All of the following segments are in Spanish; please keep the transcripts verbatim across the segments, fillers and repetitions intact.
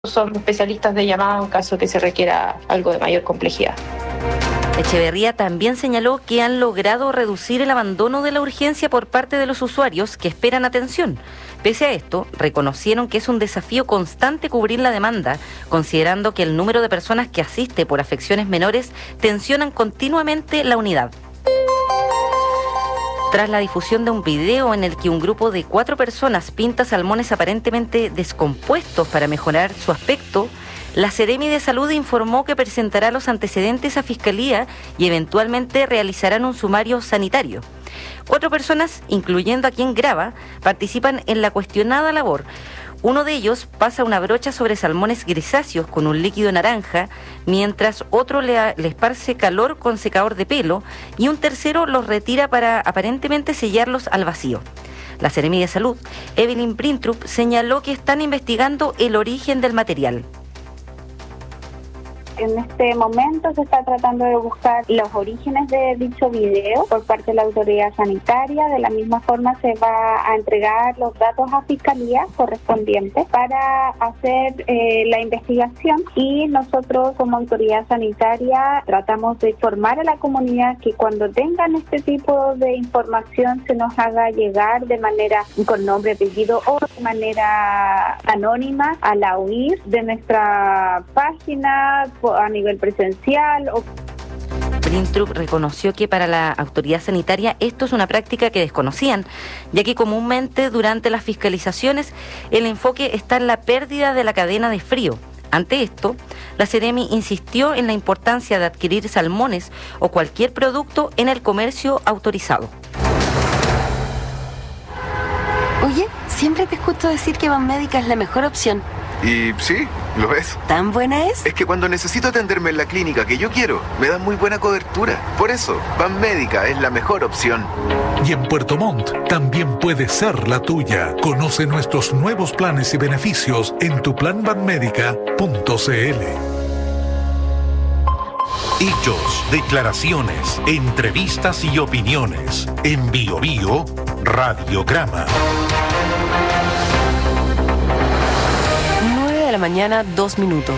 Son especialistas de llamada en caso que se requiera algo de mayor complejidad. Echeverría también señaló que han logrado reducir el abandono de la urgencia por parte de los usuarios que esperan atención. Pese a esto, reconocieron que es un desafío constante cubrir la demanda, considerando que el número de personas que asiste por afecciones menores tensionan continuamente la unidad. Tras la difusión de un video en el que un grupo de cuatro personas pinta salmones aparentemente descompuestos para mejorar su aspecto, la Seremi de Salud informó que presentará los antecedentes a Fiscalía y eventualmente realizarán un sumario sanitario. Cuatro personas, incluyendo a quien graba, participan en la cuestionada labor. Uno de ellos pasa una brocha sobre salmones grisáceos con un líquido naranja, mientras otro le, le esparce calor con secador de pelo y un tercero los retira para aparentemente sellarlos al vacío. La Seremi de Salud, Evelyn Brintrup, señaló que están investigando el origen del material. En este momento se está tratando de buscar los orígenes de dicho video por parte de la autoridad sanitaria. De la misma forma se va a entregar los datos a Fiscalía correspondientes para hacer eh, la investigación, y nosotros como autoridad sanitaria tratamos de informar a la comunidad que cuando tengan este tipo de información se nos haga llegar de manera con nombre, apellido o de manera anónima a la U I S de nuestra página a nivel presencial. O... Brintrup reconoció que para la autoridad sanitaria esto es una práctica que desconocían, ya que comúnmente durante las fiscalizaciones el enfoque está en la pérdida de la cadena de frío. Ante esto, la Seremi insistió en la importancia de adquirir salmones o cualquier producto en el comercio autorizado. Oye, siempre te escucho decir que Banmédica es la mejor opción. Y sí, lo es. ¿Tan buena es? Es que cuando necesito atenderme en la clínica que yo quiero, me dan muy buena cobertura. Por eso, Banmédica es la mejor opción. Y en Puerto Montt también puede ser la tuya. Conoce nuestros nuevos planes y beneficios en tu plan banmédica punto c l. Hechos, declaraciones, entrevistas y opiniones. En Bio Bio, Radiograma. De la mañana, dos minutos.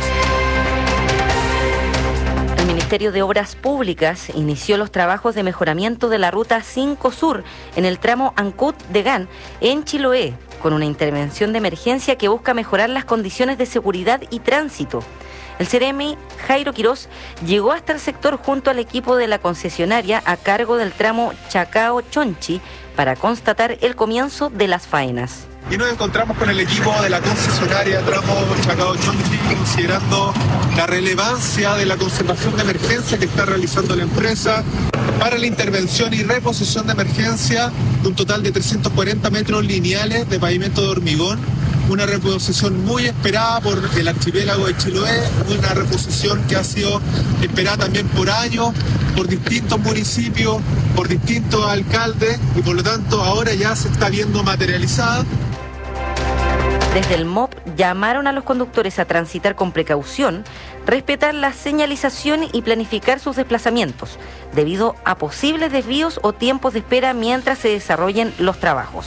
El Ministerio de Obras Públicas inició los trabajos de mejoramiento de la Ruta cinco Sur en el tramo Ancud de Gan, en Chiloé, con una intervención de emergencia que busca mejorar las condiciones de seguridad y tránsito. El Seremi, Jairo Quirós, llegó hasta el sector junto al equipo de la concesionaria a cargo del tramo Chacao-Chonchi para constatar el comienzo de las faenas. Y nos encontramos con el equipo de la concesionaria tramo Chacao-Chonchi, considerando la relevancia de la conservación de emergencia que está realizando la empresa para la intervención y reposición de emergencia de un total de trescientos cuarenta metros lineales de pavimento de hormigón, una reposición muy esperada por el archipiélago de Chiloé, una reposición que ha sido esperada también por años, por distintos municipios, por distintos alcaldes, y por lo tanto ahora ya se está viendo materializada. Desde el M O P llamaron a los conductores a transitar con precaución, respetar la señalización y planificar sus desplazamientos, debido a posibles desvíos o tiempos de espera mientras se desarrollen los trabajos.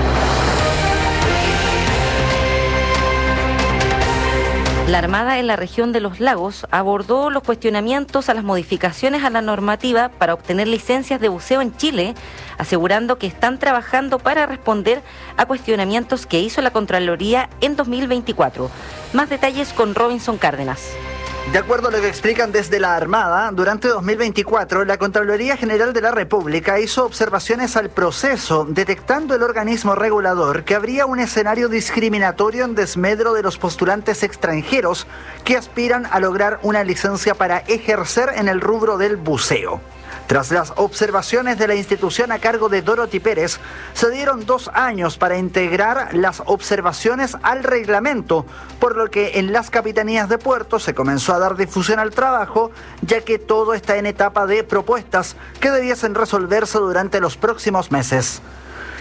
La Armada en la región de Los Lagos abordó los cuestionamientos a las modificaciones a la normativa para obtener licencias de buceo en Chile, asegurando que están trabajando para responder a cuestionamientos que hizo la Contraloría en dos mil veinticuatro. Más detalles con Robinson Cárdenas. De acuerdo a lo que explican desde la Armada, durante dos mil veinticuatro, la Contraloría General de la República hizo observaciones al proceso, detectando el organismo regulador que habría un escenario discriminatorio en desmedro de los postulantes extranjeros que aspiran a lograr una licencia para ejercer en el rubro del buceo. Tras las observaciones de la institución a cargo de Dorothy Pérez, se dieron dos años para integrar las observaciones al reglamento, por lo que en las capitanías de puerto se comenzó a dar difusión al trabajo, ya que todo está en etapa de propuestas que debiesen resolverse durante los próximos meses.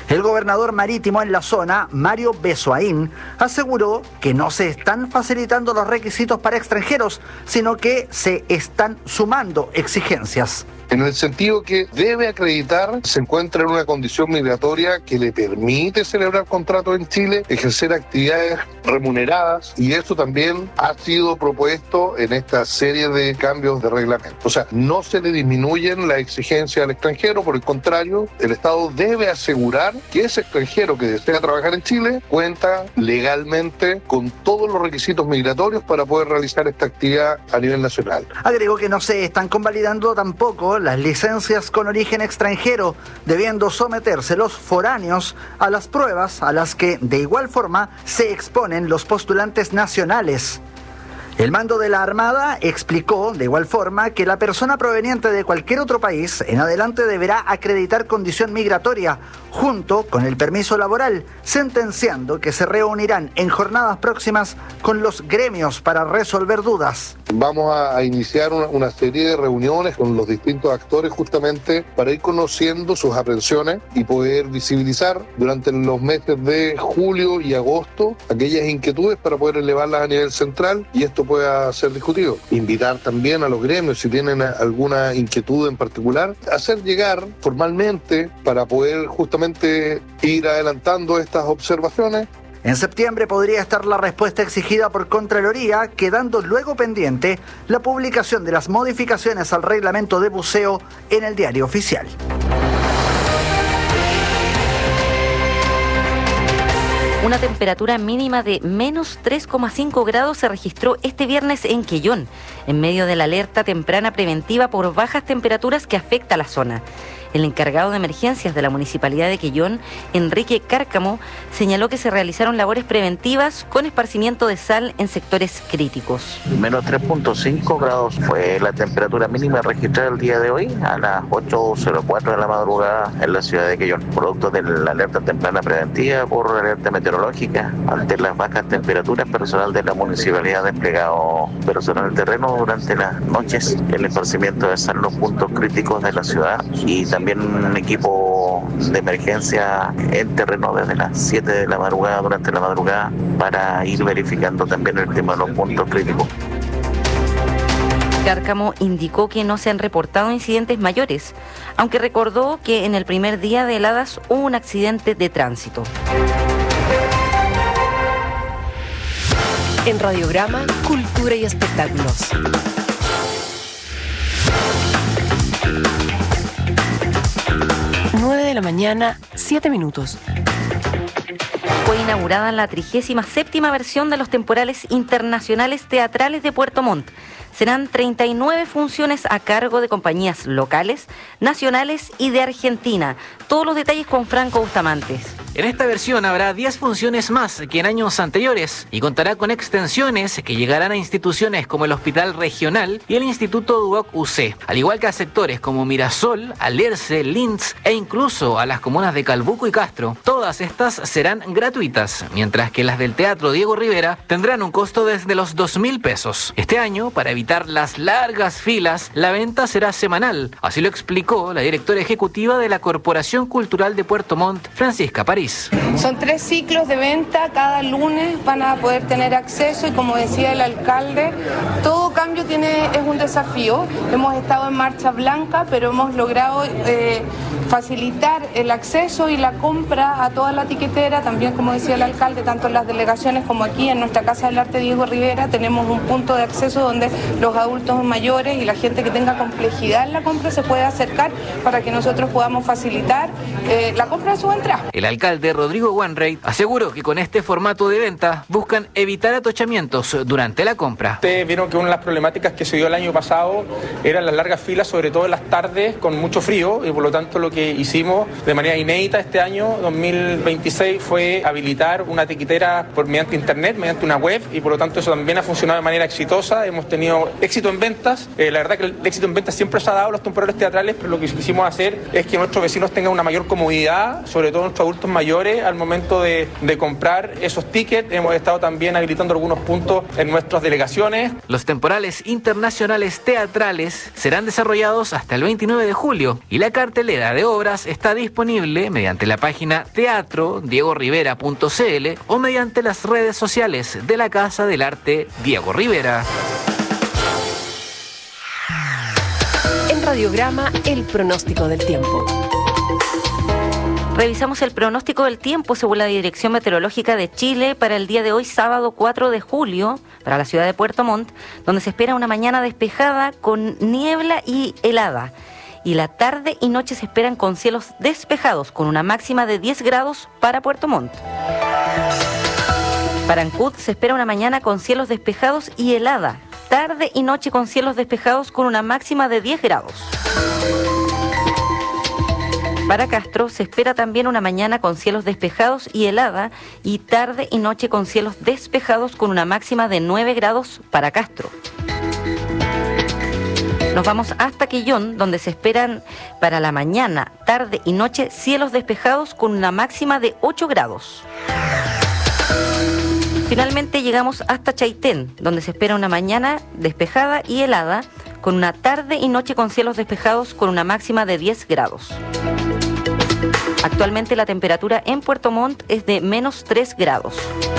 El gobernador marítimo en la zona, Mario Besoaín, aseguró que no se están facilitando los requisitos para extranjeros, sino que se están sumando exigencias. En el sentido que debe acreditar se encuentra en una condición migratoria que le permite celebrar contratos en Chile, ejercer actividades remuneradas, y eso también ha sido propuesto en esta serie de cambios de reglamento. O sea, no se le disminuyen las exigencias al extranjero, por el contrario, el Estado debe asegurar que ese extranjero que desea trabajar en Chile cuenta legalmente con todos los requisitos migratorios para poder realizar esta actividad a nivel nacional. Agregó que no se están convalidando tampoco las licencias con origen extranjero, debiendo someterse los foráneos a las pruebas a las que de igual forma se exponen los postulantes nacionales. El mando de la Armada explicó de igual forma que la persona proveniente de cualquier otro país en adelante deberá acreditar condición migratoria junto con el permiso laboral, sentenciando que se reunirán en jornadas próximas con los gremios para resolver dudas. Vamos a iniciar una, una serie de reuniones con los distintos actores justamente para ir conociendo sus aprensiones y poder visibilizar durante los meses de julio y agosto aquellas inquietudes para poder elevarlas a nivel central y esto pueda ser discutido. Invitar también a los gremios, si tienen alguna inquietud en particular, hacer llegar formalmente para poder justamente ir adelantando estas observaciones. En septiembre podría estar la respuesta exigida por Contraloría, quedando luego pendiente la publicación de las modificaciones al reglamento de buceo en el diario oficial. Una temperatura mínima de menos tres coma cinco grados se registró este viernes en Quellón, en medio de la alerta temprana preventiva por bajas temperaturas que afecta a la zona. El encargado de emergencias de la Municipalidad de Quellón, Enrique Cárcamo, señaló que se realizaron labores preventivas con esparcimiento de sal en sectores críticos. Menos tres punto cinco grados fue la temperatura mínima registrada el día de hoy a las ocho cero cuatro de la madrugada en la ciudad de Quellón, producto de la alerta temprana preventiva por alerta meteorológica. Ante las bajas temperaturas, personal de la Municipalidad ha desplegado personal en el terreno durante las noches, el esparcimiento de sal en los puntos críticos de la ciudad y también También un equipo de emergencia en terreno desde las siete de la madrugada, durante la madrugada, para ir verificando también el tema de los puntos críticos. Cárcamo indicó que no se han reportado incidentes mayores, aunque recordó que en el primer día de heladas hubo un accidente de tránsito. En Radiograma, Cultura y Espectáculos. nueve de la mañana, siete minutos. Fue inaugurada la trigésima séptima versión de los temporales internacionales teatrales de Puerto Montt. Serán treinta y nueve funciones a cargo de compañías locales, nacionales y de Argentina. Todos los detalles con Franco Bustamantes. En esta versión habrá diez funciones más que en años anteriores y contará con extensiones que llegarán a instituciones como el Hospital Regional y el Instituto Duoc U C, al igual que a sectores como Mirasol, Alerce, Linz e incluso a las comunas de Calbuco y Castro. Todas estas serán gratuitas, mientras que las del Teatro Diego Rivera tendrán un costo desde los dos mil pesos. Este año, para evitar las largas filas, la venta será semanal. Así lo explicó la directora ejecutiva de la Corporación Cultural de Puerto Montt, Francisca París. Son tres ciclos de venta, cada lunes van a poder tener acceso y como decía el alcalde, todo cambio tiene es un desafío. Hemos estado en marcha blanca, pero hemos logrado eh, facilitar el acceso y la compra a toda la tiquetera, también como decía el alcalde, tanto en las delegaciones como aquí en nuestra Casa del Arte Diego Rivera, tenemos un punto de acceso donde los adultos mayores y la gente que tenga complejidad en la compra se puede acercar para que nosotros podamos facilitar eh, la compra de su entrada. El alcalde Rodrigo Wanrey aseguró que con este formato de venta buscan evitar atochamientos durante la compra. Ustedes vieron que una de las problemáticas que se dio el año pasado eran las largas filas, sobre todo en las tardes con mucho frío, y por lo tanto lo que hicimos de manera inédita este año dos mil veintiséis fue habilitar una tiquetera por mediante internet, mediante una web, y por lo tanto eso también ha funcionado de manera exitosa. Hemos tenido términos éxito en ventas, eh, la verdad que el éxito en ventas siempre se ha dado a los temporales teatrales, pero lo que quisimos hacer es que nuestros vecinos tengan una mayor comodidad, sobre todo nuestros adultos mayores, al momento de, de comprar esos tickets. Hemos estado también habilitando algunos puntos en nuestras delegaciones. Los temporales internacionales teatrales serán desarrollados hasta el veintinueve de julio y la cartelera de obras está disponible mediante la página teatro diego rivera punto c l o mediante las redes sociales de la Casa del Arte Diego Rivera. En Radiograma, el pronóstico del tiempo. Revisamos el pronóstico del tiempo según la Dirección Meteorológica de Chile para el día de hoy, sábado cuatro de julio, para la ciudad de Puerto Montt, donde se espera una mañana despejada con niebla y helada. Y la tarde y noche se esperan con cielos despejados, con una máxima de diez grados para Puerto Montt. Para Ancud se espera una mañana con cielos despejados y helada. Tarde y noche con cielos despejados con una máxima de diez grados. Para Castro se espera también una mañana con cielos despejados y helada y tarde y noche con cielos despejados con una máxima de nueve grados para Castro. Nos vamos hasta Quillón, donde se esperan para la mañana, tarde y noche cielos despejados con una máxima de ocho grados. Finalmente llegamos hasta Chaitén, donde se espera una mañana despejada y helada, con una tarde y noche con cielos despejados con una máxima de diez grados. Actualmente la temperatura en Puerto Montt es de menos tres grados.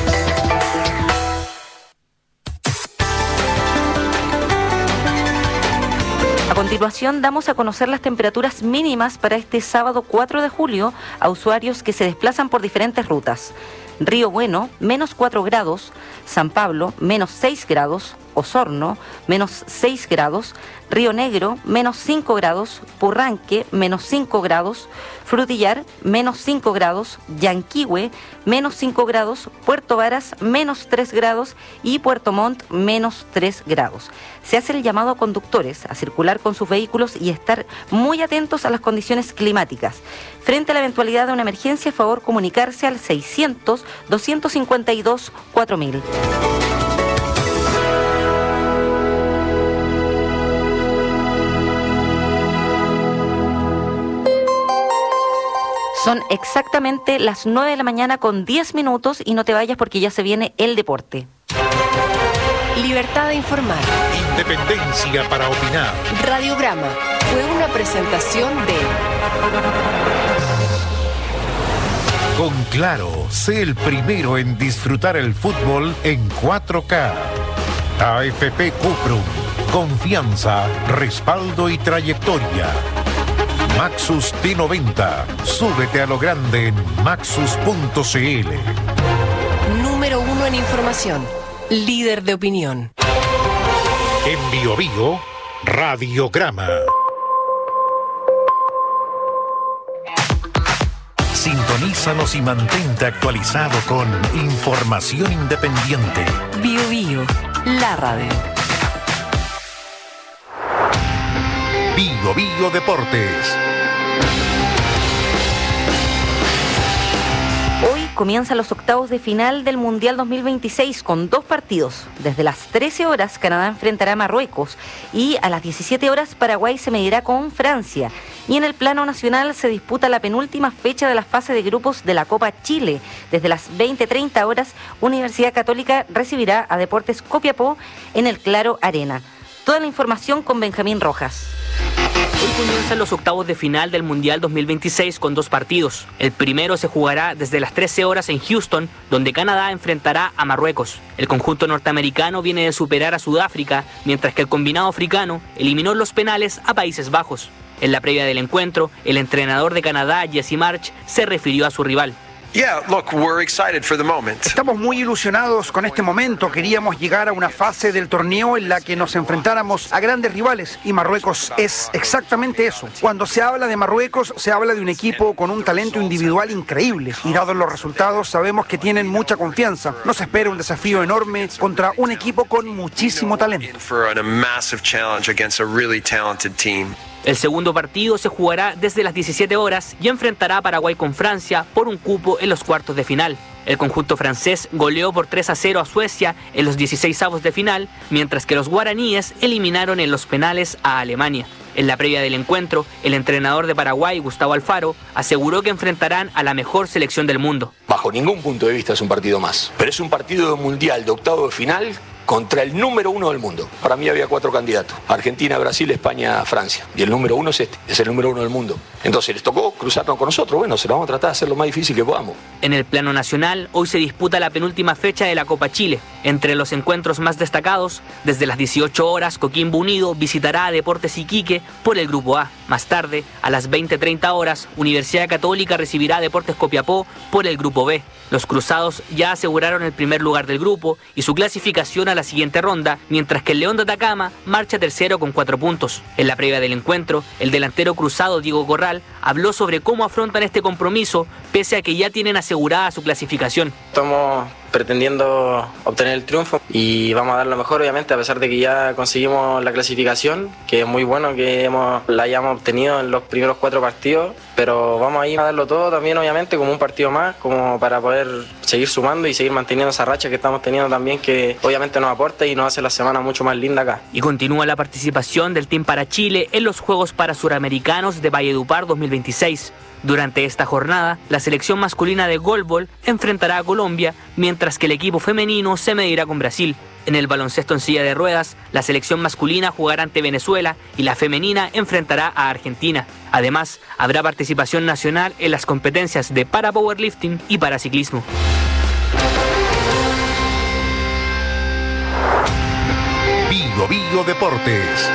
A continuación damos a conocer las temperaturas mínimas para este sábado cuatro de julio a usuarios que se desplazan por diferentes rutas. Río Bueno, menos cuatro grados, San Pablo, menos seis grados, Osorno, menos seis grados, Río Negro, menos cinco grados, Purranque, menos cinco grados, Frutillar, menos cinco grados, Yanquihue, menos cinco grados, Puerto Varas, menos tres grados y Puerto Montt, menos tres grados. Se hace el llamado a conductores a circular con sus vehículos y estar muy atentos a las condiciones climáticas. Frente a la eventualidad de una emergencia, a favor comunicarse al seiscientos, doscientos cincuenta y dos, cuatro mil. Son exactamente las nueve de la mañana con diez minutos y no te vayas porque ya se viene el deporte. Libertad de informar. Independencia para opinar. Radiograma fue una presentación de... Con Claro, sé el primero en disfrutar el fútbol en cuatro K. A F P Cuprum, confianza, respaldo y trayectoria. Maxus T noventa, súbete a lo grande en maxus punto c l. Número uno en información, líder de opinión. En Bio Bio, Radiograma. Sintonízanos y mantente actualizado con información independiente. Bio Bio, la radio. Bio Bio Deportes. Hoy comienzan los octavos de final del Mundial dos mil veintiséis con dos partidos. Desde las trece horas Canadá enfrentará a Marruecos y a las diecisiete horas Paraguay se medirá con Francia. Y en el plano nacional se disputa la penúltima fecha de la fase de grupos de la Copa Chile. Desde las veinte treinta horas Universidad Católica recibirá a Deportes Copiapó en el Claro Arena. Toda la información con Benjamín Rojas. Hoy comienzan los octavos de final del Mundial dos mil veintiséis con dos partidos. El primero se jugará desde las trece horas en Houston, donde Canadá enfrentará a Marruecos. El conjunto norteamericano viene de superar a Sudáfrica, mientras que el combinado africano eliminó los penales a Países Bajos. En la previa del encuentro, el entrenador de Canadá, Jesse March, se refirió a su rival. Yeah, look, we're excited for the moment. Estamos muy ilusionados con este momento. Queríamos llegar a una fase del torneo en la que nos enfrentáramos a grandes rivales y Marruecos es exactamente eso. Cuando se habla de Marruecos, se habla de un equipo con un talento individual increíble y dados los resultados sabemos que tienen mucha confianza. Nos espera un desafío enorme contra un equipo con muchísimo talento. El segundo partido se jugará desde las diecisiete horas y enfrentará a Paraguay con Francia por un cupo en los cuartos de final. El conjunto francés goleó por tres a cero a Suecia en los dieciseisavos de final, mientras que los guaraníes eliminaron en los penales a Alemania. En la previa del encuentro, el entrenador de Paraguay, Gustavo Alfaro, aseguró que enfrentarán a la mejor selección del mundo. Bajo ningún punto de vista es un partido más, pero es un partido mundial de octavo de final contra el número uno del mundo. Para mí había cuatro candidatos: Argentina, Brasil, España, Francia. Y el número uno es este, es el número uno del mundo. Entonces les tocó cruzarnos con nosotros. Bueno, se lo vamos a tratar de hacer lo más difícil que podamos. En el plano nacional, hoy se disputa la penúltima fecha de la Copa Chile. Entre los encuentros más destacados, desde las dieciocho horas, Coquimbo Unido visitará a Deportes Iquique por el Grupo A. Más tarde, a las veinte treinta horas, Universidad Católica recibirá a Deportes Copiapó por el Grupo B. Los cruzados ya aseguraron el primer lugar del grupo y su clasificación a la siguiente ronda, mientras que el León de Atacama marcha tercero con cuatro puntos. En la previa del encuentro, el delantero cruzado Diego Corral habló sobre cómo afrontan este compromiso, pese a que ya tienen asegurada su clasificación. Estamos pretendiendo obtener el triunfo y vamos a dar lo mejor, obviamente, a pesar de que ya conseguimos la clasificación, que es muy bueno que hemos, la hayamos obtenido en los primeros cuatro partidos, pero vamos a ir a darlo todo también, obviamente, como un partido más, como para poder seguir sumando y seguir manteniendo esa racha que estamos teniendo también, que obviamente nos aporta y nos hace la semana mucho más linda acá. Y continúa la participación del Team para Chile en los Juegos Parasuramericanos de Valledupar dos mil veintiséis. Durante esta jornada, la selección masculina de goalball enfrentará a Colombia, mientras que el equipo femenino se medirá con Brasil. En el baloncesto en silla de ruedas, la selección masculina jugará ante Venezuela y la femenina enfrentará a Argentina. Además, habrá participación nacional en las competencias de para powerlifting y para ciclismo. Bio Bio Deportes.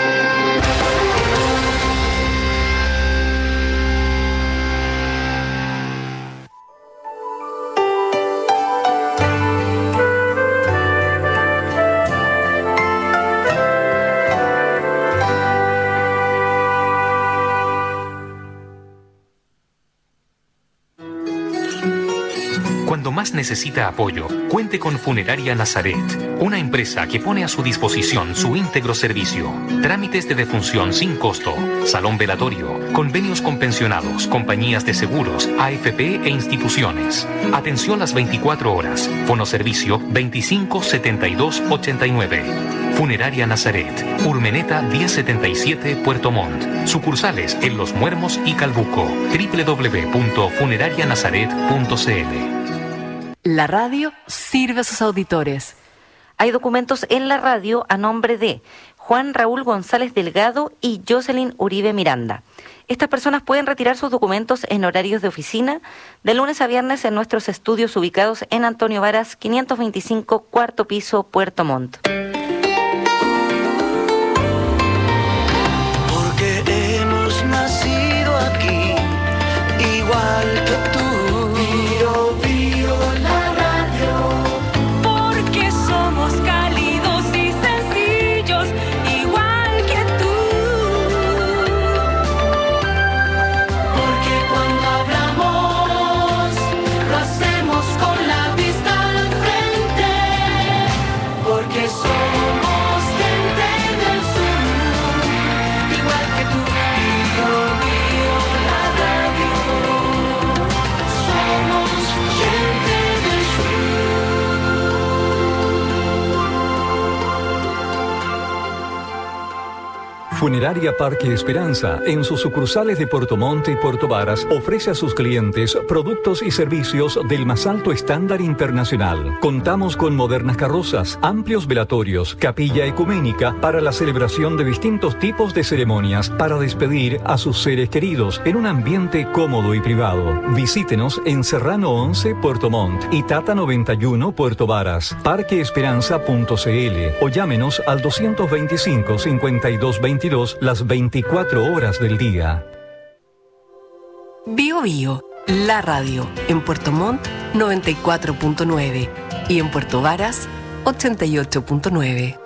Cuando más necesita apoyo, cuente con Funeraria Nazaret, una empresa que pone a su disposición su íntegro servicio. Trámites de defunción sin costo, salón velatorio, convenios con pensionados, compañías de seguros, A F P e instituciones. Atención las veinticuatro horas. Fonoservicio veinticinco setenta y dos ochenta y nueve. Funeraria Nazaret, Urmeneta diez setenta y siete, Puerto Montt. Sucursales en Los Muermos y Calbuco. doble u doble u doble u punto funeraria nazaret punto c l. La radio sirve a sus auditores. Hay documentos en la radio a nombre de Juan Raúl González Delgado y Jocelyn Uribe Miranda. Estas personas pueden retirar sus documentos en horarios de oficina de lunes a viernes en nuestros estudios ubicados en Antonio Varas quinientos veinticinco, cuarto piso, Puerto Montt. Porque hemos nacido aquí, igual que tú. Bio, bio, la radio. Porque somos cálidos y sencillos, igual que tú. Porque cuando hablamos, lo hacemos con la vista al frente. Porque somos gente del sur, igual que tú. Bio, bio, la radio. Somos gente del Funeraria Parque Esperanza, en sus sucursales de Puerto Montt y Puerto Varas, ofrece a sus clientes productos y servicios del más alto estándar internacional. Contamos con modernas carrozas, amplios velatorios, capilla ecuménica para la celebración de distintos tipos de ceremonias para despedir a sus seres queridos en un ambiente cómodo y privado. Visítenos en Serrano once, Puerto Montt y Tata noventa y uno, Puerto Varas, parque esperanza punto c l o llámenos al doscientos veinticinco, cincuenta y dos veintidós las veinticuatro horas del día. Bio Bio, la radio, en Puerto Montt noventa y cuatro punto nueve y en Puerto Varas ochenta y ocho punto nueve.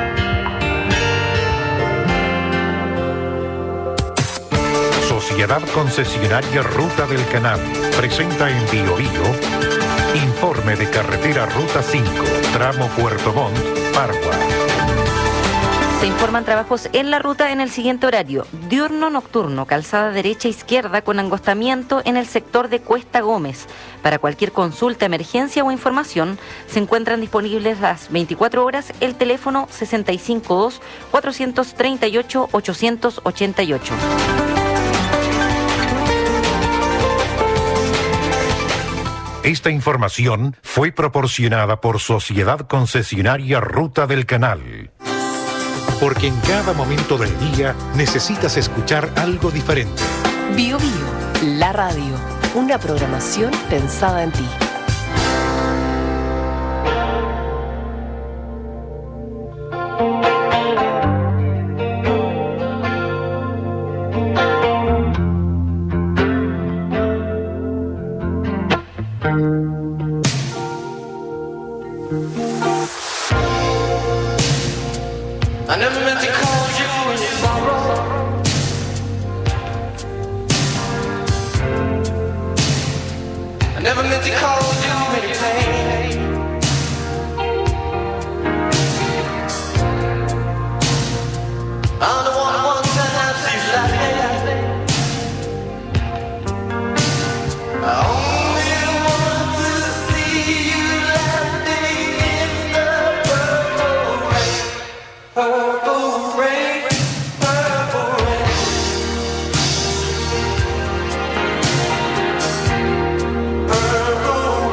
Sociedad Concesionaria Ruta del Canal presenta en Bio Bio informe de carretera Ruta cinco, tramo Puerto Montt, Pargua. Se informan trabajos en la ruta en el siguiente horario: diurno nocturno, calzada derecha e izquierda con angostamiento en el sector de Cuesta Gómez. Para cualquier consulta, emergencia o información, se encuentran disponibles las veinticuatro horas el teléfono sesenta y cinco dos, cuatrocientos treinta y ocho, ochocientos ochenta y ocho. Esta información fue proporcionada por Sociedad Concesionaria Ruta del Canal. Porque en cada momento del día necesitas escuchar algo diferente. Bio Bio, la radio, una programación pensada en ti. I never meant to cause you any sorrow. I never meant to cause you any pain. I'm the one who wants to have you laughing. I only want to see you laughing in the purple rain. Purple rain, purple rain. Purple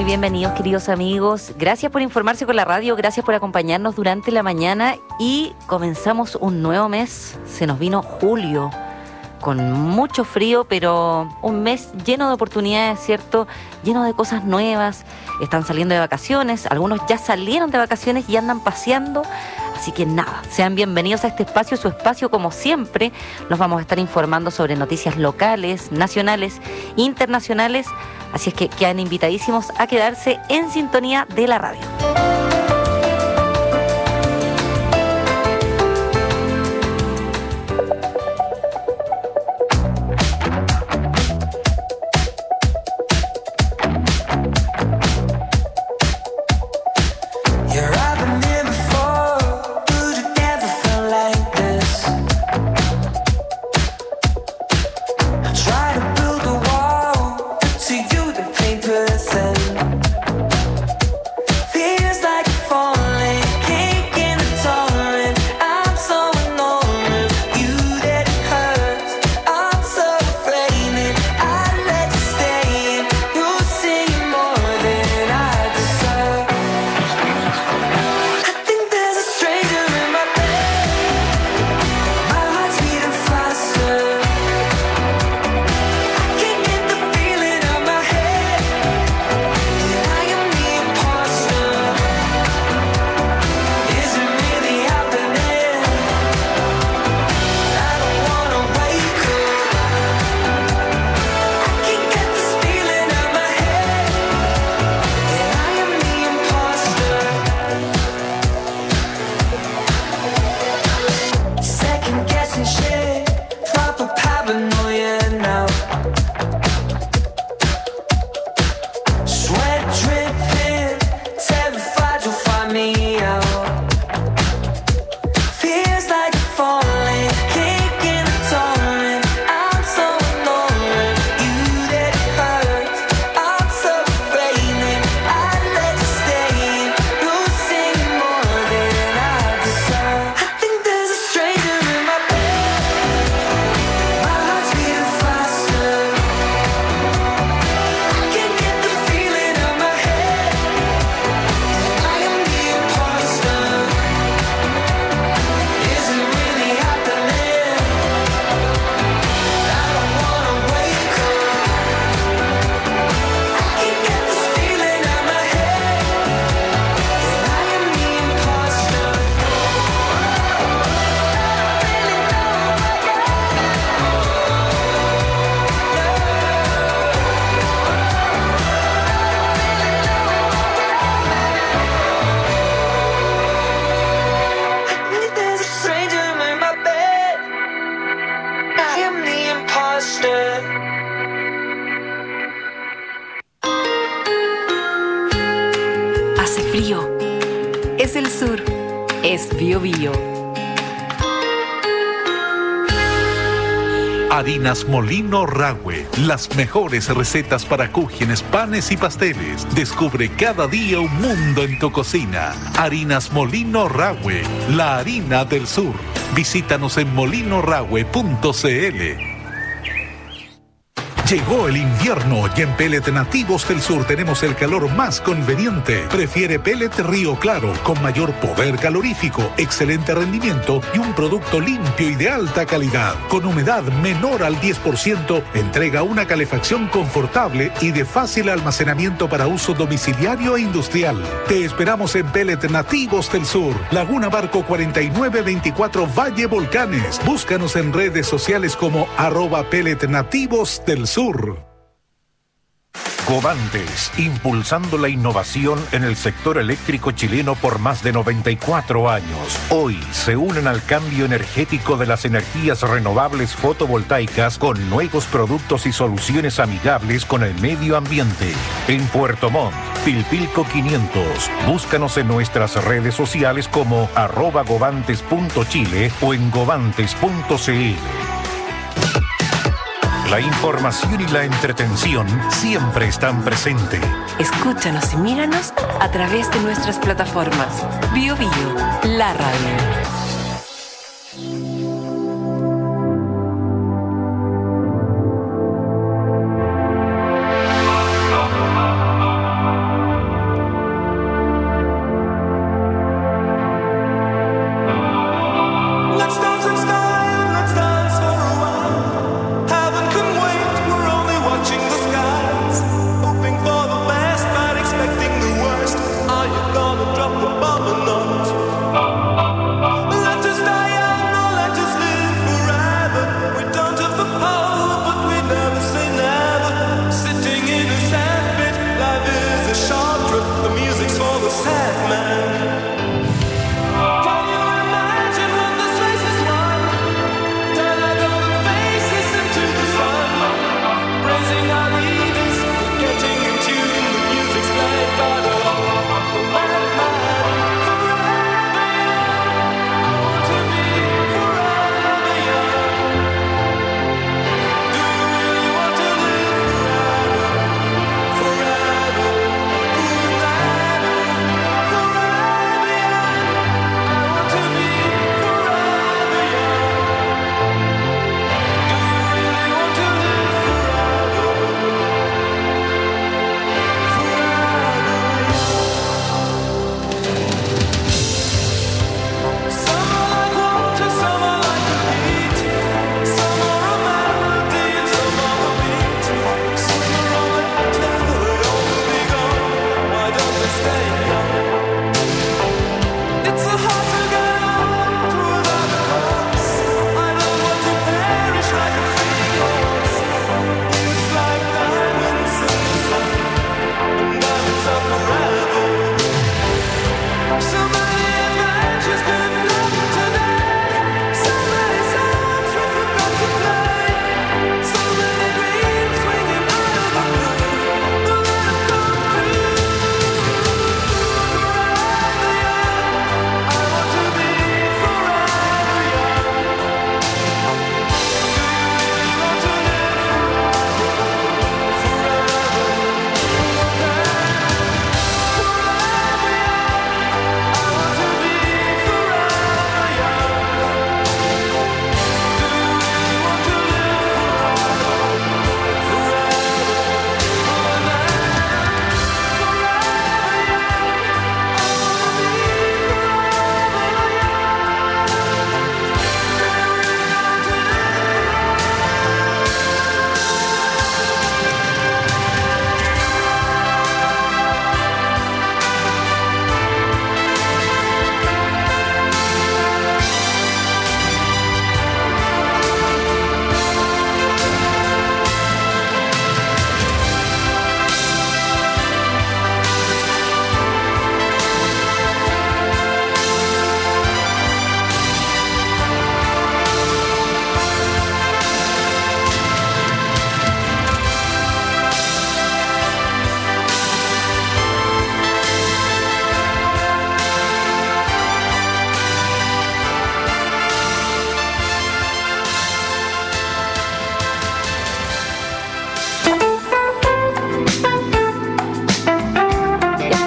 bienvenidos, queridos amigos. Gracias por informarse con la radio, gracias por acompañarnos durante la mañana y comenzamos un nuevo mes. Se nos vino julio con mucho frío, pero un mes lleno de oportunidades, ¿cierto? Lleno de cosas nuevas. Están saliendo de vacaciones, algunos ya salieron de vacaciones y andan paseando. Así que nada, sean bienvenidos a este espacio, su espacio como siempre. Los vamos a estar informando sobre noticias locales, nacionales, internacionales. Así es que quedan invitadísimos a quedarse en sintonía de la radio. Hace frío. Es el sur. Es Bio Bio. Harinas Molino Rahue, las mejores recetas para cúgenes, panes y pasteles. Descubre cada día un mundo en tu cocina. Harinas Molino Rahue, la harina del sur. Visítanos en molino rahue punto c l. Llegó el invierno y en Pellet Nativos del Sur tenemos el calor más conveniente. Prefiere Pellet Río Claro, con mayor poder calorífico, excelente rendimiento y un producto limpio y de alta calidad. Con humedad menor al diez por ciento, entrega una calefacción confortable y de fácil almacenamiento para uso domiciliario e industrial. Te esperamos en Pellet Nativos del Sur, Laguna Barco cuarenta y nueve veinticuatro Valle Volcanes. Búscanos en redes sociales como arroba Pellet Nativos del Sur. Covantes, impulsando la innovación en el sector eléctrico chileno por más de noventa y cuatro años. Hoy se unen al cambio energético de las energías renovables fotovoltaicas con nuevos productos y soluciones amigables con el medio ambiente. En Puerto Montt, Pilpilco quinientos. Búscanos en nuestras redes sociales como arroba govantes punto chile o en govantes punto c l. La información y la entretención siempre están presentes. Escúchanos y míranos a través de nuestras plataformas. Bio Bio, la radio.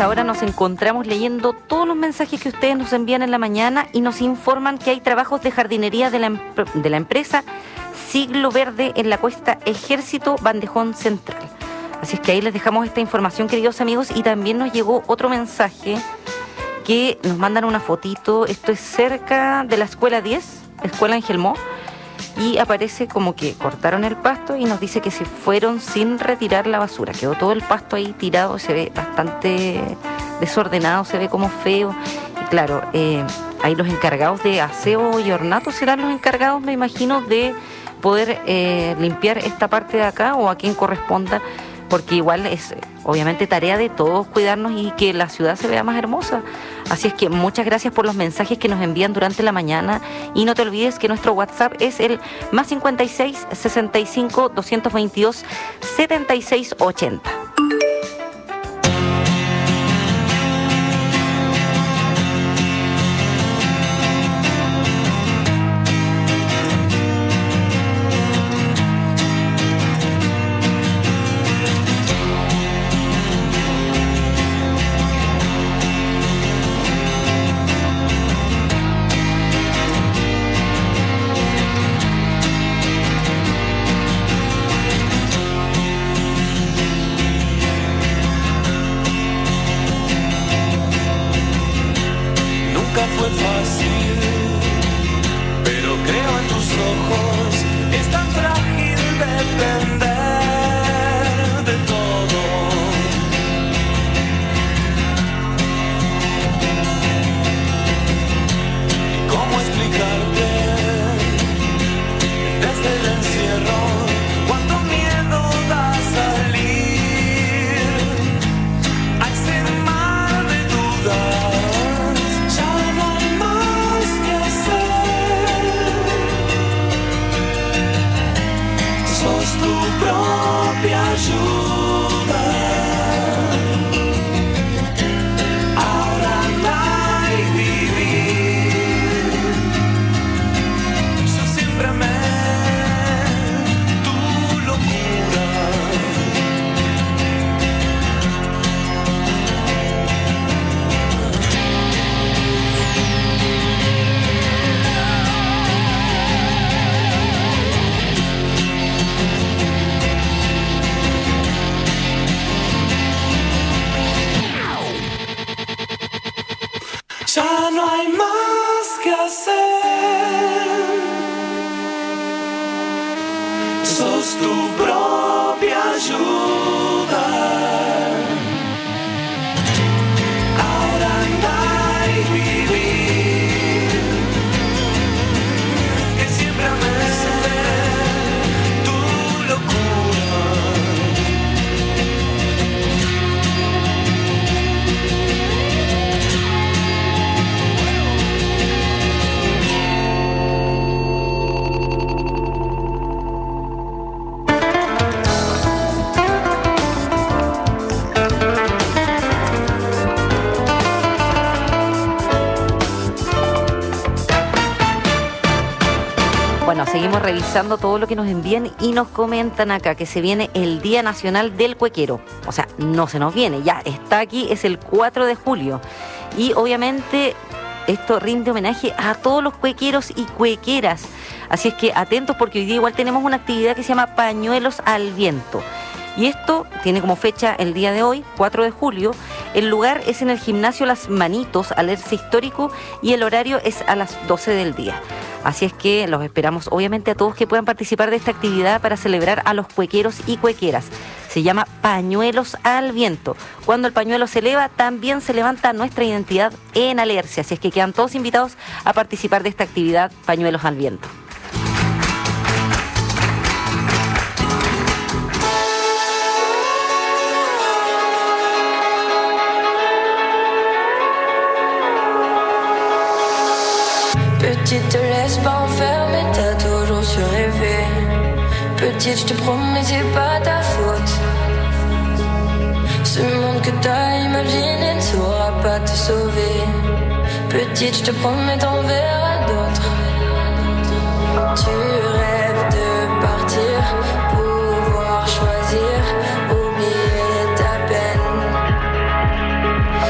esa hora nos encontramos leyendo todos los mensajes que ustedes nos envían en la mañana y nos informan que hay trabajos de jardinería de la, de la empresa Siglo Verde en la Cuesta Ejército Bandejón Central. Así es que ahí les dejamos esta información, queridos amigos, y también nos llegó otro mensaje que nos mandan una fotito. Esto es cerca de la Escuela diez, Escuela Ángel Mo, y aparece como que cortaron el pasto y nos dice que se fueron sin retirar la basura. Quedó todo el pasto ahí tirado, se ve bastante desordenado, se ve como feo. Y claro, eh, ahí los encargados de aseo y ornato serán los encargados, me imagino, de poder eh, limpiar esta parte de acá, o a quien corresponda, porque igual es obviamente tarea de todos cuidarnos y que la ciudad se vea más hermosa. Así es que muchas gracias por los mensajes que nos envían durante la mañana, y no te olvides que nuestro WhatsApp es el más cincuenta y seis, sesenta y cinco, doscientos veintidós, setenta y seis ochenta. Ya no hay más que hacer. Sos tu propia ayuda. Ahora andar y vivir. Que siempre amé tu locura. Bueno, seguimos revisando todo lo que nos envían y nos comentan acá que se viene el Día Nacional del Cuequero. O sea, no se nos viene, ya está aquí, es el cuatro de julio. Y obviamente esto rinde homenaje a todos los cuequeros y cuequeras. Así es que atentos, porque hoy día igual tenemos una actividad que se llama Pañuelos al Viento. Y esto tiene como fecha el día de hoy, cuatro de julio. El lugar es en el gimnasio Las Manitos, Alerce Histórico, y el horario es a las doce del día. Así es que los esperamos, obviamente, a todos que puedan participar de esta actividad para celebrar a los cuequeros y cuequeras. Se llama Pañuelos al Viento. Cuando el pañuelo se eleva, también se levanta nuestra identidad en Alerce. Así es que quedan todos invitados a participar de esta actividad Pañuelos al Viento. Petite, te laisse pas enfermer, t'as toujours su rêver. Petite, je te promets, c'est pas ta faute. Ce monde que t'as imaginé ne saura pas te sauver. Petite, je te promets, t'en verras d'autres. Tu rêves de partir, pouvoir choisir, oublier ta peine.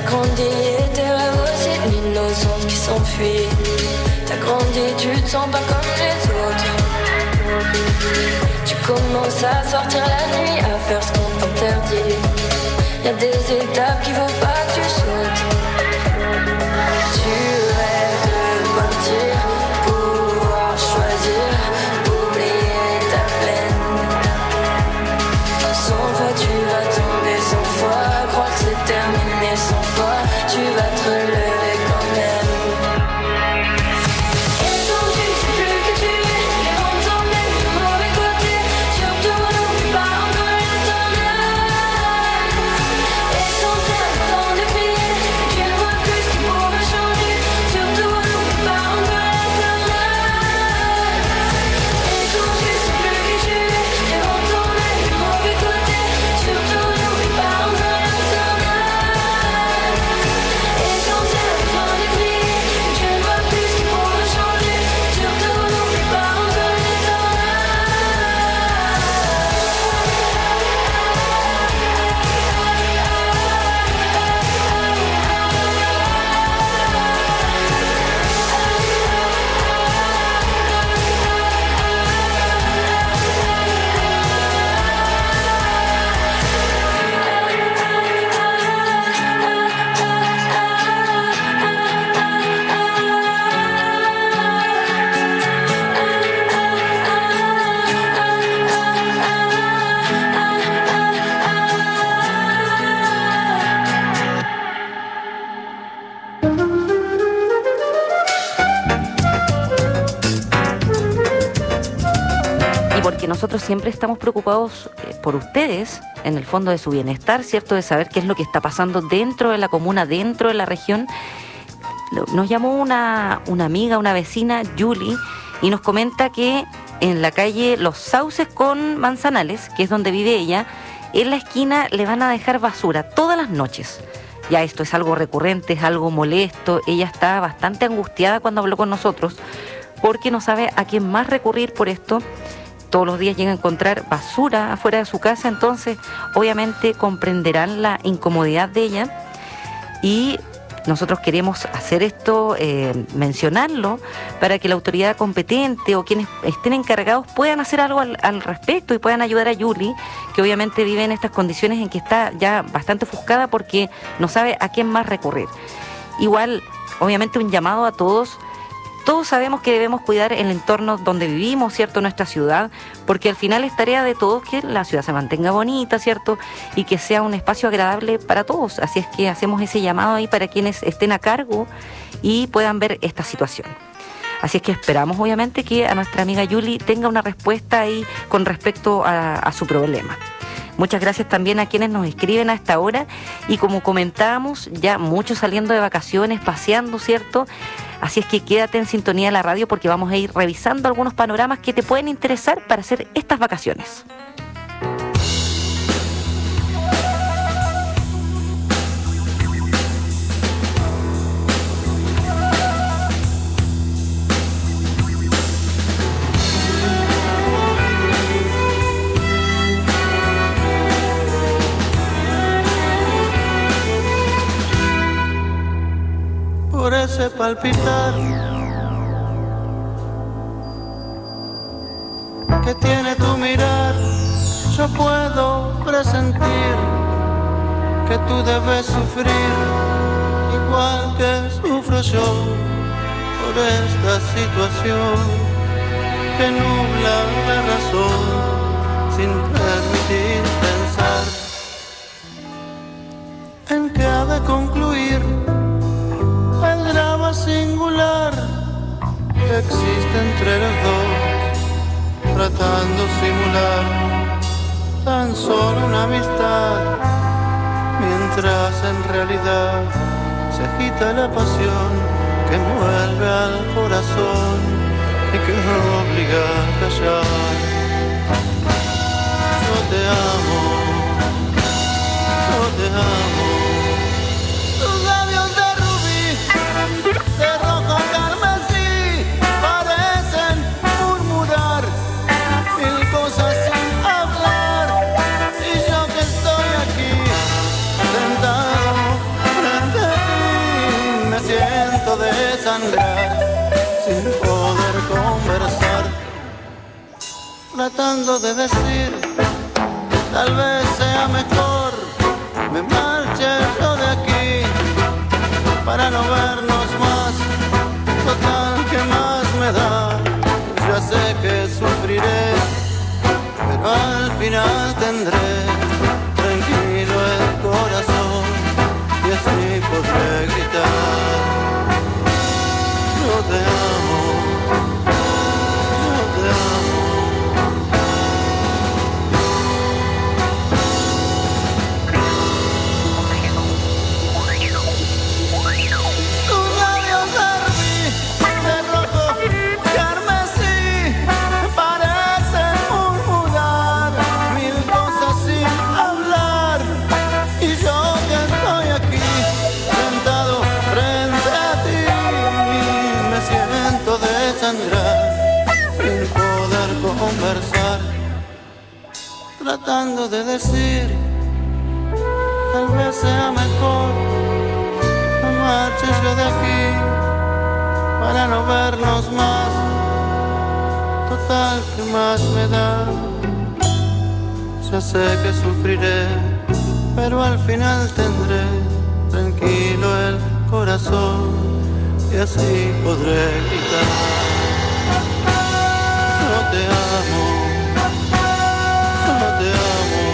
T'as grandi et tes rêves aussi, l'innocence qui s'enfuit. T'as grandi, tu te sens pas comme les autres. Tu commences à sortir la nuit, à faire ce qu'on t'interdit. Y'a des étapes qu'il faut pas que tu sautes. Tu rêves de partir, pouvoir choisir, oublier ta peine. Cent fois tu vas tomber, cent fois croire que c'est terminé, cent fois tu vas te relever quand même. Et quand tu sais plus que tu es, les vents t'emmènent du mauvais côté. Surtout n'oublie pas encore l'éternel. Et quand t'as le temps de crier, que tu ne vois plus ce qui pourrait changer. Surtout n'oublie pas encore l'éternel. Et quand tu sais plus que tu es, les vents t'emmènent du mauvais côté. Surtout n'oublie pas encore l'éternel. Et quand t'as le temps de crier, que tu ne vois plus ce qui pourrait changer. Surtout n'oublie pas encore Y porque nosotros siempre estamos preocupados eh, por ustedes, en el fondo de su bienestar, ¿cierto? De saber qué es lo que está pasando dentro de la comuna, dentro de la región. Lo- Nos llamó una, una amiga, una vecina, Julie, y nos comenta que en la calle Los Sauces con Manzanales, que es donde vive ella, en la esquina le van a dejar basura todas las noches. Ya esto es algo recurrente, es algo molesto. Ella está bastante angustiada cuando habló con nosotros porque no sabe a quién más recurrir por esto. Todos los días llega a encontrar basura afuera de su casa, entonces obviamente comprenderán la incomodidad de ella y nosotros queremos hacer esto, eh, mencionarlo, para que la autoridad competente o quienes estén encargados puedan hacer algo al, al respecto y puedan ayudar a Yuli, que obviamente vive en estas condiciones en que está ya bastante ofuscada porque no sabe a quién más recurrir. Igual, obviamente un llamado a todos. Todos sabemos que debemos cuidar el entorno donde vivimos, ¿cierto? Nuestra ciudad, porque al final es tarea de todos que la ciudad se mantenga bonita, ¿cierto? Y que sea un espacio agradable para todos. Así es que hacemos ese llamado ahí para quienes estén a cargo y puedan ver esta situación. Así es que esperamos, obviamente, que a nuestra amiga Yuli tenga una respuesta ahí con respecto a, a su problema. Muchas gracias también a quienes nos escriben a esta hora y como comentábamos, ya muchos saliendo de vacaciones, paseando, ¿cierto? Así es que quédate en sintonía de la radio porque vamos a ir revisando algunos panoramas que te pueden interesar para hacer estas vacaciones. Por ese palpitar que tiene tu mirar, yo puedo presentir que tú debes sufrir igual que sufro yo por esta situación que nubla la razón sin permitir pensar en que ha de concluir el drama singular que existe entre los dos, tratando simular tan solo una amistad, mientras en realidad se agita la pasión que envuelve al corazón y que obliga a callar. Yo te amo, yo te amo. De rojo carmesí parecen murmurar mil cosas sin hablar y yo que estoy aquí sentado frente sangrar sin poder conversar, tratando de decir, tal vez sea mejor me marche yo de aquí para no vernos más. Total, ¿qué más me da? Ya sé que sufriré, pero al final tendré tranquilo el corazón y así podré gritar: yo te amo, yo te amo. Sin poder conversar, tratando de decir, tal vez sea mejor me marche yo de aquí para no vernos más. Total, ¿qué más me da? Ya sé que sufriré, pero al final tendré tranquilo el corazón y así podré gritar: yo te amo, yo te amo.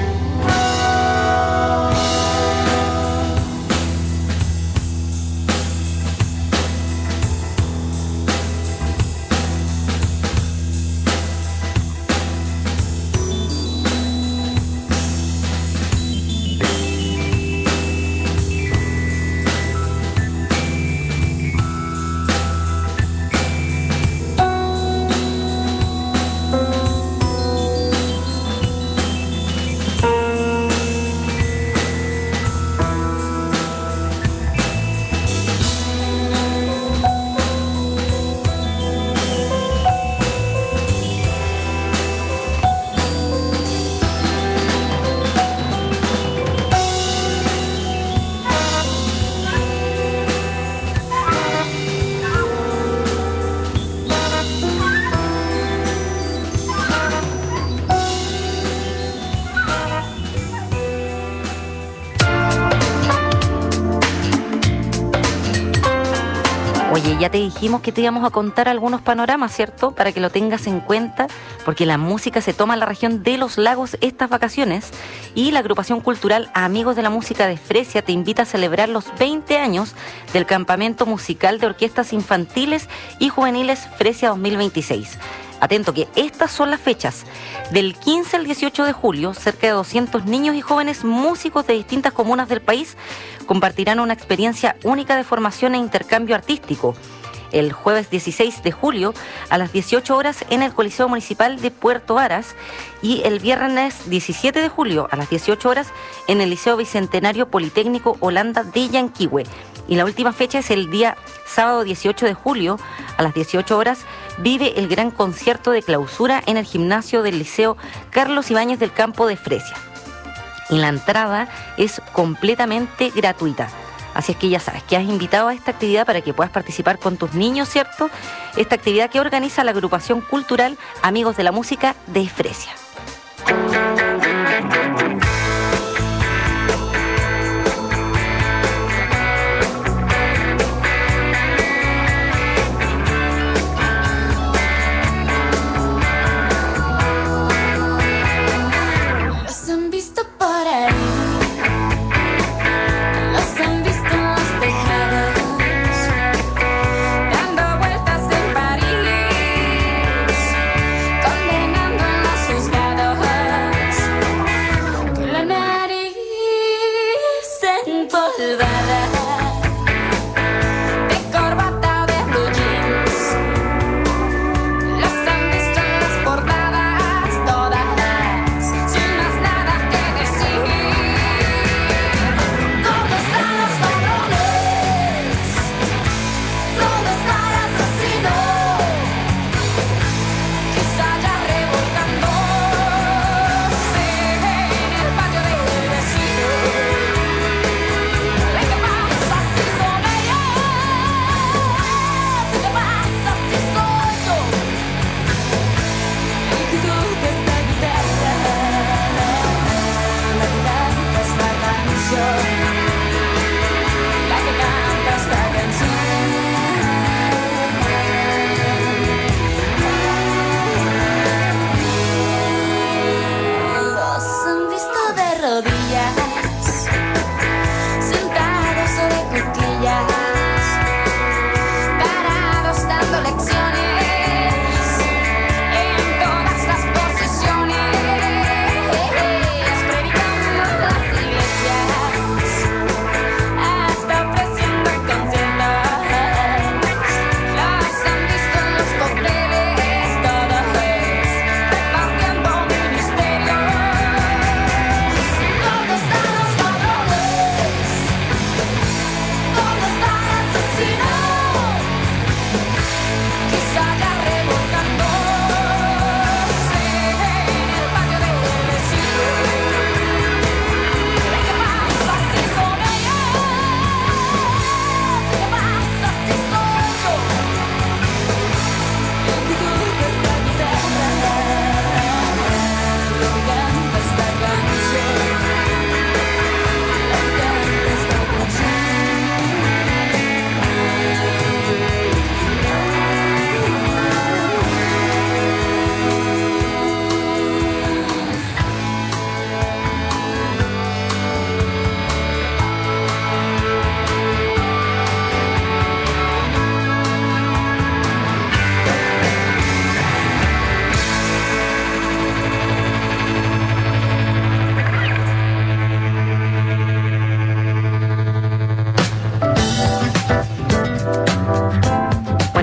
Oye, ya te dijimos que te íbamos a contar algunos panoramas, ¿cierto? Para que lo tengas en cuenta, porque la música se toma en la región de los lagos estas vacaciones y la agrupación cultural Amigos de la Música de Fresia te invita a celebrar los veinte años del campamento musical de orquestas infantiles y juveniles Fresia dos mil veintiséis. Atento que estas son las fechas. Del quince al dieciocho de julio, cerca de doscientos niños y jóvenes músicos de distintas comunas del país compartirán una experiencia única de formación e intercambio artístico. El jueves dieciséis de julio a las dieciocho horas en el Coliseo Municipal de Puerto Varas y el viernes diecisiete de julio a las dieciocho horas en el Liceo Bicentenario Politécnico Holanda de Yanquihue. Y la última fecha es el día sábado dieciocho de julio a las dieciocho horas vive el gran concierto de clausura en el gimnasio del Liceo Carlos Ibáñez del Campo de Fresia. Y la entrada es completamente gratuita. Así es que ya sabes que has invitado a esta actividad para que puedas participar con tus niños, ¿cierto? Esta actividad que organiza la agrupación cultural Amigos de la Música de Fresia. Los han visto por ahí, los han visto en los tejados, dando vueltas en París, condenando en los juzgados, con la nariz empolvada, de corbata de blue jeans. Los han visto en las portadas todas, sin más nada que decir. ¿Dónde están los ladrones? ¿Dónde está el asesino? Que sale revolcándose en el patio del vecino. ¿Qué pasa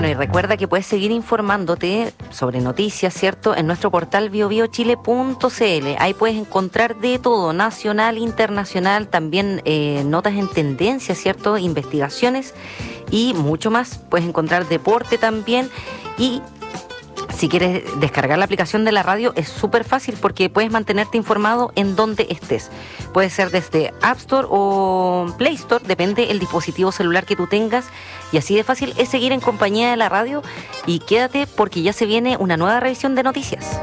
Bueno, y recuerda que puedes seguir informándote sobre noticias, ¿cierto?, en nuestro portal bio bio chile punto c l. Ahí puedes encontrar de todo, nacional, internacional, también eh, notas en tendencia, ¿cierto?, investigaciones y mucho más. Puedes encontrar deporte también. Y si quieres descargar la aplicación de la radio es súper fácil porque puedes mantenerte informado en donde estés. Puede ser desde App Store o Play Store, depende del dispositivo celular que tú tengas. Y así de fácil es seguir en compañía de la radio. Y quédate porque ya se viene una nueva revisión de noticias.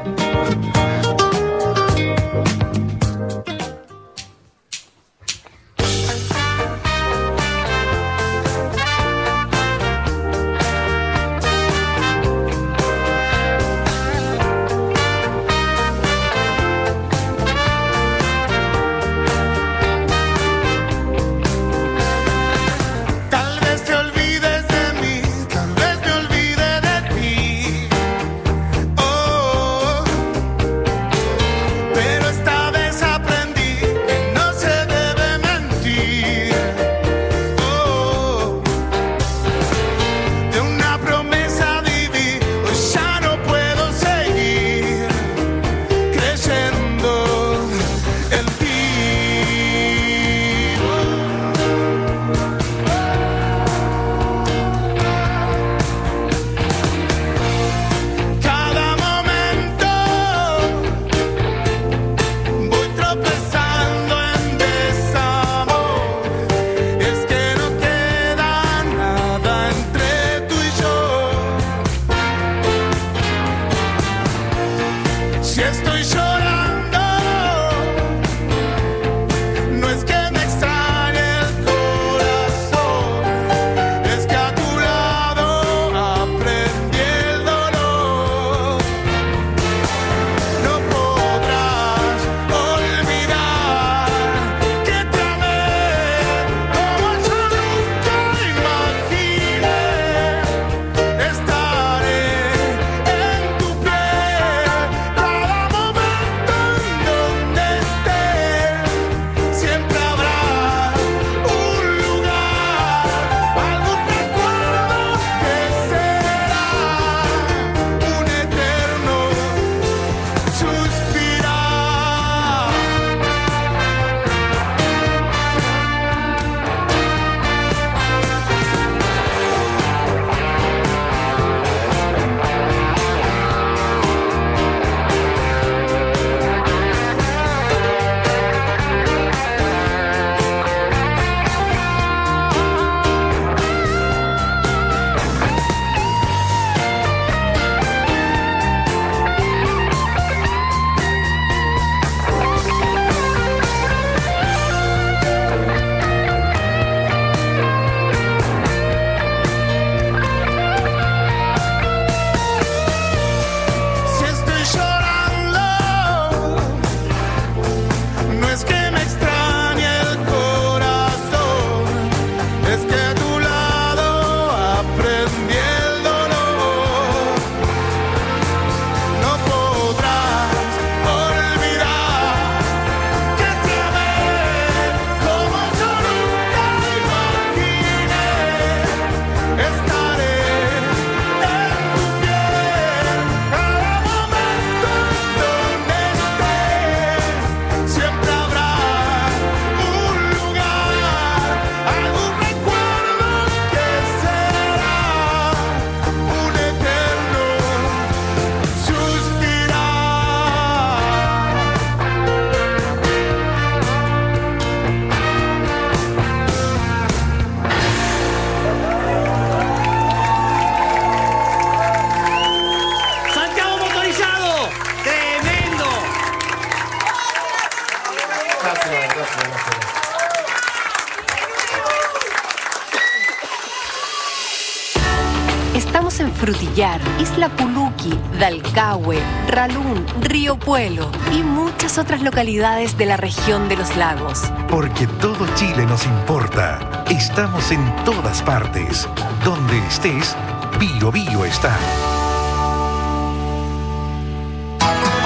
Estamos en Frutillar, Isla Puluqui, Dalcahue, Ralún, Río Puelo y muchas otras localidades de la región de los lagos. Porque todo Chile nos importa. Estamos en todas partes. Donde estés, Bio Bio está. La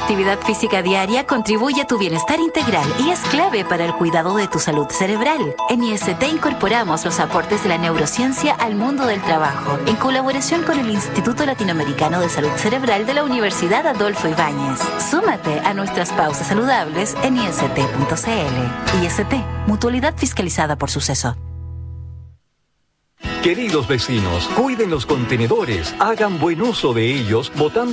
actividad física diaria contribuye a tu bienestar integral y es clave para el cuidado de tu salud cerebral. En I S T incorporamos los aportes de la neurociencia al mundo del trabajo, en colaboración con el Instituto Latinoamericano de Salud Cerebral de la Universidad Adolfo Ibáñez. Súmate a nuestras pausas saludables en I S T punto C L. I S T, mutualidad fiscalizada por Suceso. Queridos vecinos, cuiden los contenedores, hagan buen uso de ellos, botando